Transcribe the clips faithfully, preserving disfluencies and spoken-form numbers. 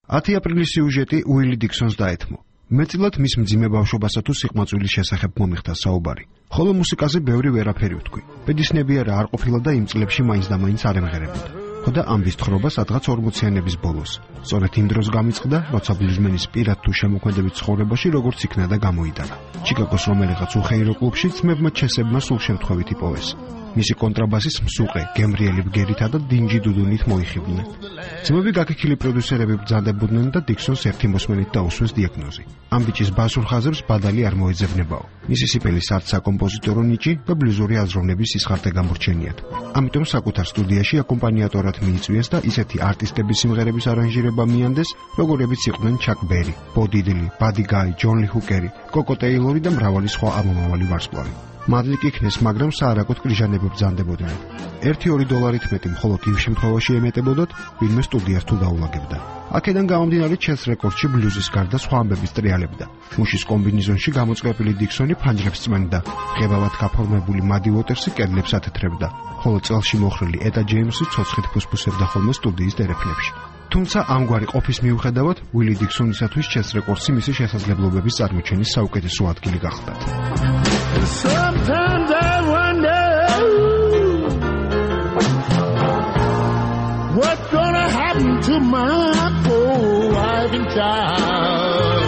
ათი აპრილის სიუჟეტი უილი დიქსონს დაეთმო. მეტწილად მის მძიმე ბავშვობასა თუ სიყმაწვილის შესახებ მომიხდა საუბარი. ხოლო მუსიკაზე ბევრი ვერაფერი ვთქვი. ბედისნებიარა არ ყოფილა და იმ წლებში მაინც და მაინც არ ემღერებოდა. ხოდა ამბის თხრობა სადღაც ორმოციანების ბოლოს. სწორედ იმ დროს გამიწყდა, როცა ბლუზმენის პირად თუ შემოქმედებით ცხოვრებაში როგორც იქნა და გამოიტანა. ჩიკაგოს რომელიღაც უხეირო კლუბში ძმებმა ჩესებმა სულ შემთხვევით იპოვეს. მისი კონტრაბასის მსუყე, გემრიელი ბგერითა და დინჯი დუდუნით მოიხიბნენ. ძმები გაკექილი პროდიუსერები ბრძანდებოდნენ და დიქსონს ერთი მოსმენით დაუსვეს დიაგნოზი. ამ ბიჭის ბასურ ხაზებს ბადალი არ მოეძებნებაო. მისი სიპელის არც საკომპოზიტორო ნიჭი და ბლუზური აზროვნების სისხარტე გამორჩენიათ. ამიტომ საკუთარ სტუდიაში აკომპანიატორად მიიწვიეს და ისეთი არტისტების სიმღერების არანჟირება მიანდეს, როგორებიც იყვნენ ჩაკ ბერი, ბო დიდლი, ბადი გაი, ჯონ ლი ჰუკერი, კოკო ტეილორი და მრავალი სხვა ამომავალი ვარსკვლავი. მადლი იქნეს, მაგრამ საარაკოდ კრიჟანები ბრძანდებოდნენ. ერთი-ორი დოლარით მეტი მხოლოდ იმ შემთხვევაში ემეტებოდათ, ვინმე სტუდიას თუ დაულაგებდა. აქედან გამომდინარე ჩეს რეკორდში ბლუზის გარდა სხვა ამბების ტრიალებდა. მუშის კომბინეზონში გამოწყებილი დიქსონი ფანჯრებს წმენდა, ღებავად გაფორმებული მადი უოტერსი კედლებს ათეთრებდა, ხოლო წელში მოხრილი ეტა ჯეიმსი ცოცხლით ფუსფუსებდა ხოლმე სტუდიის დერეფნებში. თუმცა ამგვარი ყოფის მიუხედავად, უილი დიქსონისათვის ჩეს რეკორდსი მისი შესაძლებლობების წარმოჩენის საუკეთესო ადგილი გახლდათ. Sometimes I wonder what's gonna happen to my poor wife and child.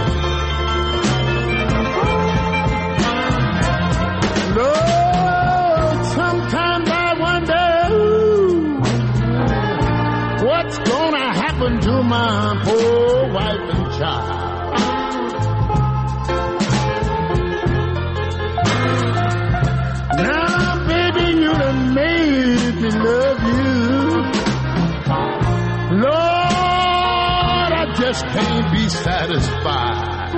Lord, sometimes I wonder what's gonna happen to my poor wife and child. Love you, Lord, I just can't be satisfied.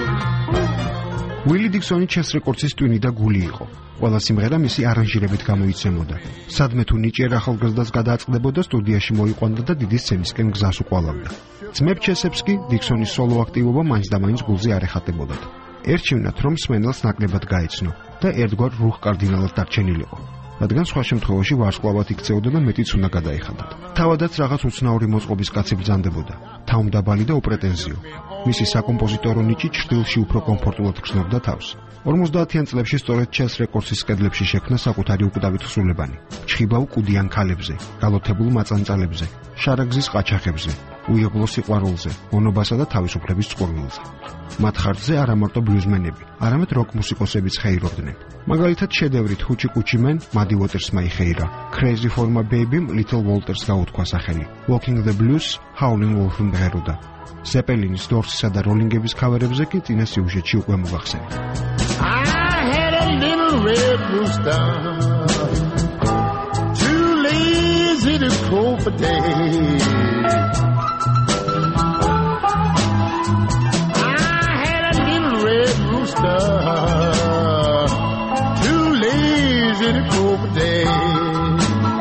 უილი დიქსონი ჩეს რეკორდსის ტვინი და გული იყო. ყველა სიმღერა მისი არანჟირებით გამოიცემოდა. სადმე თუ ნიჭიერ ახალგაზრდას გადააწყდებოდა, სტუდიაში მოიყვანდა და დიდი სცენისკენ გზას უყვალავდა. ძმებ ჩესებს კი დიქსონის სოლო აქტივობა მაინც და მაინც გულზე არ ეხატებოდათ. ერჩივნათ, რომ სმენელს ნაკლებად გაეცნო და ერთგვარ რუხ კარდინალად დარჩენილიყო. რადგან სხვა შემთხვევაში ვარსკვლავად იქცეოდა და მეტიც უნდა გადაეხადათ. თავადაც რაღაც უცნაური მოწყობის კაცი ბრძანდებოდა, თავმდაბალი და უპრეტენზიო. მისი საკომპოზიტორო ნიჭი ჩრდილში უფრო კომფორტულად გრძნობდა თავს. ორმოცდაათიან წლებში სწორედ ჩეს რეკორდსის კედლებში შექმნა საკუთარი უკვდავით ხსულებანი, ჩხიბავ კუდიან ქალებზე, გალოთებულ მაწანწალებზე, შარაგზის ყაჩაღებზე, უიღბლო სიყვარულზე, მონობასა და თავისუფლების წყურვილზე. მათ ხარჯზე არა მარტო ბლუზმენები, არამედ როკ მუსიკოსებიც ხეირობდნენ. მაგალითად შედევრით ჰუჩი კუჩი მენ მადი უოტერსმა იხეირა, Crazy for my baby Little Walters გაუთქვა სახელი, Walking the Blues Howlin' Wolf მღეროდა. ზეპელინის, დორსისა და როლინგების ქავერებზე კი წინა სიუჟეტში უკვე მოგახსენეთ. I had a little red rooster, too lazy to crow for days. Too lazy to go for days.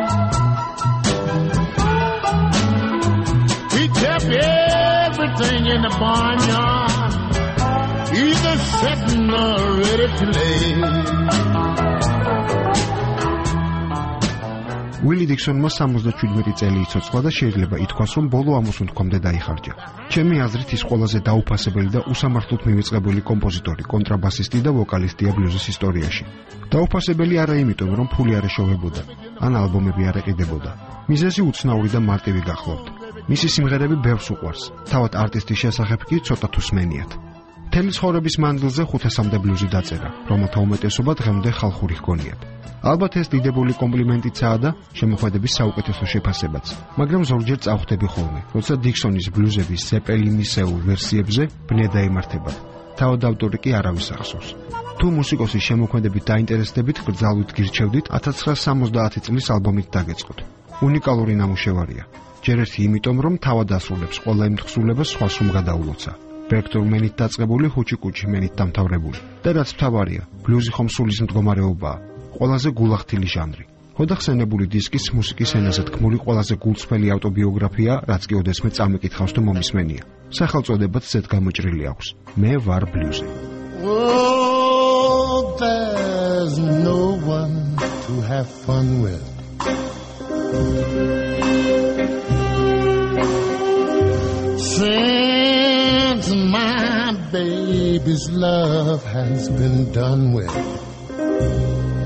He kept everything in the barnyard, either sitting or ready to lay. უილი დიქსონმა სამოცდაშვიდმეტი წელი იცოცხლა და შეიძლება ითქვას, რომ ბოლო ამოსუნთქვამდე დაიხარჯა. ჩემი აზრით ის ყველაზე დაუფასებელი და უსამართლოდ მივიწყებული კომპოზიტორი, კონტრაბასისტი და ვოკალისტია ბლუზის ისტორიაში. დაუფასებელი არა იმიტომ, რომ ფული არ ეშოვებოდა, ან ალბომები არ ეყიდებოდა. მიზეზი უცნაური და მარტივი გახლავთ. მისი სიმღერები ბევრს უყვარს, თავად არტისტის შესახებ კი ცოტა თუ სმენიათ. მთელი ცხოვრების მანძილზე ხუთასამდე ბლუზი დაწერა, რომელთა უმეტესობა დღემდე ხალხური ჰგონიათ. ალბათ ეს დიდებული კომპლიმენტიცაა და შემოქმედების საუკეთესო შეფასებაც, მაგრამ ზოგჯერ წავხვდები ხოლმე, როცა დიქსონის ბლუზების ზეპელინისეულ ვერსიებზე ბნე დაემართება. თავად ავტორი კი არავის ახსოვს. თუ მუსიკოსის შემოქმედებით დაინტერესდებით, გრძალვით გირჩევდით ათას ცხრაასა სამოცდაათი წლის ალბომით დაგეწყოთ. უნიკალური ნამუშევარია. ჯერ ერთი იმიტომ, რომ თავად ასრულებს ყველა იმ თხზულებას სხვა სულ გადაულოცა. ბერტოლ მენით დაწყებული ჰუჩი კუჩი მენით დამთავრებული. და რაც მთავარია, ბლუზი ხომ სულის მდგომარეობაა. ყველაზე გულახთილი ჟანრი. ხოდახსენებული დისკის მუსიკის ენაზე თქმული ყველაზე გულწრფელი ავტობიოგრაფია, რაც კი ოდესმე წამიკითხავს თუ მომისმენია. სახელწოდებაც ზედ გამოჭრილი აქვს. მე ვარ ბლუზი. Oh, there's no one to have fun with. Sing my baby's love has been done with.